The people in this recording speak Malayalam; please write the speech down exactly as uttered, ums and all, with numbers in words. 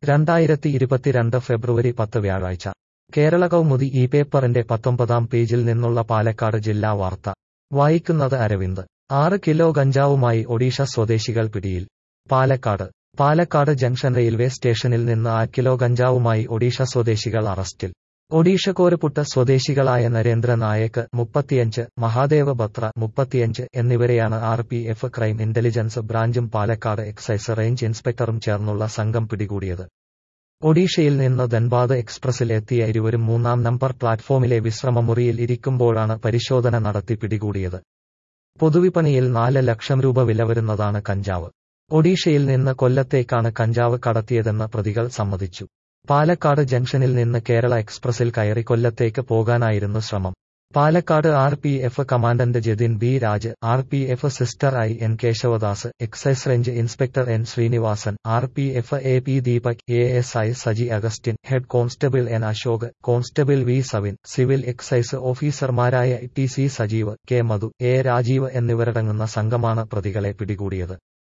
രണ്ടായിരത്തി ഇരുപത്തിരണ്ട് ഫെബ്രുവരി പത്ത് വ്യാഴാഴ്ച കേരള കൗമുദി ഈ പേപ്പറിന്റെ പത്തൊമ്പതാം പേജിൽ നിന്നുള്ള പാലക്കാട് ജില്ലാ വാർത്ത വായിക്കുന്നത് അരവിന്ദ്. ആറ് കിലോ ഗഞ്ചാവുമായി ഒഡീഷ സ്വദേശികൾ പിടിയിൽ. പാലക്കാട് പാലക്കാട് ജംഗ്ഷൻ റെയിൽവേ സ്റ്റേഷനിൽ നിന്ന് ആറ് കിലോ ഗഞ്ചാവുമായി ഒഡീഷ സ്വദേശികൾ അറസ്റ്റിൽ. ഒഡീഷ കോരപ്പുട്ട് സ്വദേശികളായ നരേന്ദ്ര നായക് മുപ്പത്തിയഞ്ച്, മഹാദേവ ബത്ര മുപ്പത്തിയഞ്ച് എന്നിവരെയാണ് R P F crime intelligence ബ്രാഞ്ചും പാലക്കാട് എക്സൈസ് റേഞ്ച് ഇൻസ്പെക്ടറും ചേർന്നുള്ള സംഘം പിടികൂടിയത്. ഒഡീഷയിൽ നിന്ന് ധൻബാദ് എക്സ്പ്രസിൽ എത്തിയ ഇരുവരും മൂന്നാം നമ്പർ പ്ലാറ്റ്ഫോമിലെ വിശ്രമമുറിയിൽ ഇരിക്കുമ്പോഴാണ് പരിശോധന നടത്തി പിടികൂടിയത്. പൊതുവിപണിയിൽ നാല് ലക്ഷം രൂപ വില വരുന്നതാണ് കഞ്ചാവ്. ഒഡീഷയിൽ നിന്ന് കൊല്ലത്തേക്കാണ് കഞ്ചാവ് കടത്തിയതെന്ന് പ്രതികൾ സമ്മതിച്ചു. പാലക്കാട് ജംഗ്ഷനിൽ നിന്ന് കേരള എക്സ്പ്രസിൽ കയറി കൊല്ലത്തേക്ക് പോകാനായിരുന്നു ശ്രമം. Palakkad R P F commandant Jatin B Raj, R P F sister I N Keshavadas, excise range inspector N Srinivasan, R P F A P Deepak, A S I Saji Augustine, head constable N Ashok, constable V Savin, civil excise ഓഫീസർമാരായ T C Sajeev, K Madhu, A Rajeev എന്നിവരടങ്ങുന്ന സംഘമാണ് പ്രതികളെ പിടികൂടിയത്.